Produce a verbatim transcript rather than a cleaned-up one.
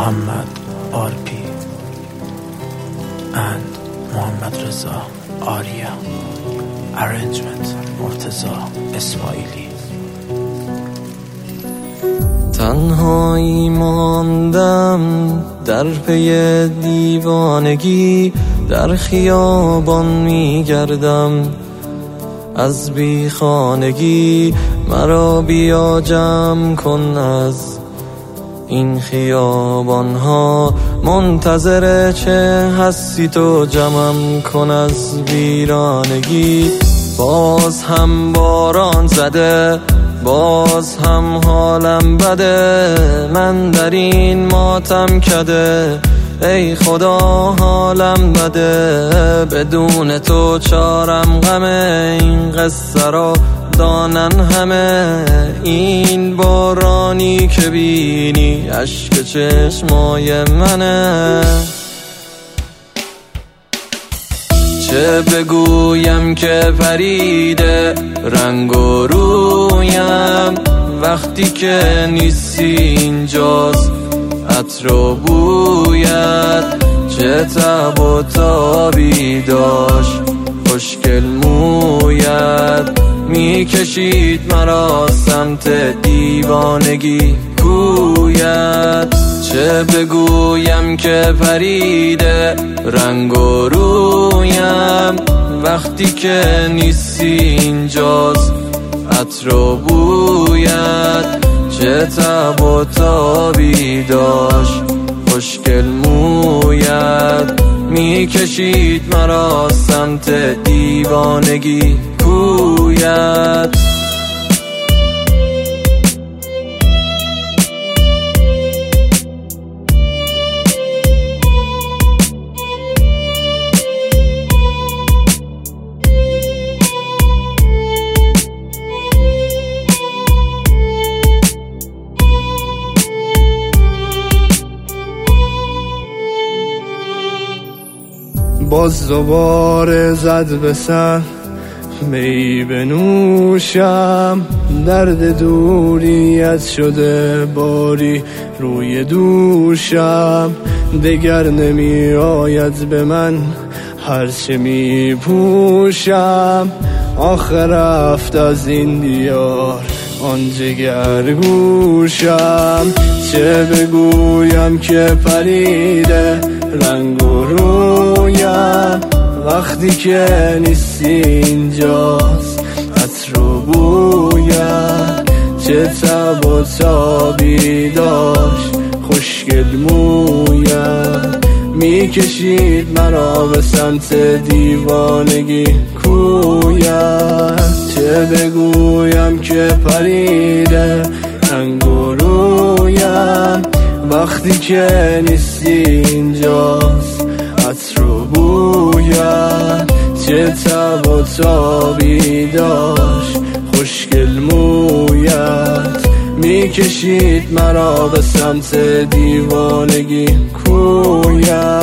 Muhammad R P and Muhammad Reza Arya. Arrangement مرتضی اسماعیلی. تنهایی ماندم در پی دیوانگی، در خیابان میگردم از بی خانگی. مرا بیا جمع کن از این خیابان ها، منتظر چه هستی تو جمعم کن از ویرانگی. باز هم باران زده، باز هم حالم بده، من در این ماتم کده، ای خدا حالم بده. بدون تو چارم غمه، این قصه را دانن همه. این بارانی که بینی اشک چشمای منه. چه بگویم که پریده رنگ و رویم، وقتی که نیستی اینجاست عطر و بویت. چه تب و تابی داشت خوشگل مویت، میکشید مرا سمت دیوانگی کویت. چه بگویم که پریده رنگ و رویم، وقتی که نیستی اینجاست عطر و بویت. چه تب و تابی داشت خوشگل مویت، میکشید مرا سمت دیوانگی کویت. باز دوباره زد به سر می بنوشم، درد دوریت شده باری روی دوشم. دگر نمی آید به من هرچه می پوشم، آخر رفت از این دیار آن جگر گوشم. چه بگویم که پریده رنگ و رویم، وقتی که نیستی اینجاست عطر و بویم. چه تب و تابی داشت خوشگل مویم، میکشید مرا به سمت دیوانگی کویت. چه بگویم که پریده رنگ و رویم، وقتی که نیستی اینجاست عطر و بویت. چه تب و تابی داشت خوشگل مویت، میکشید مرا به سمت دیوانگی کویت.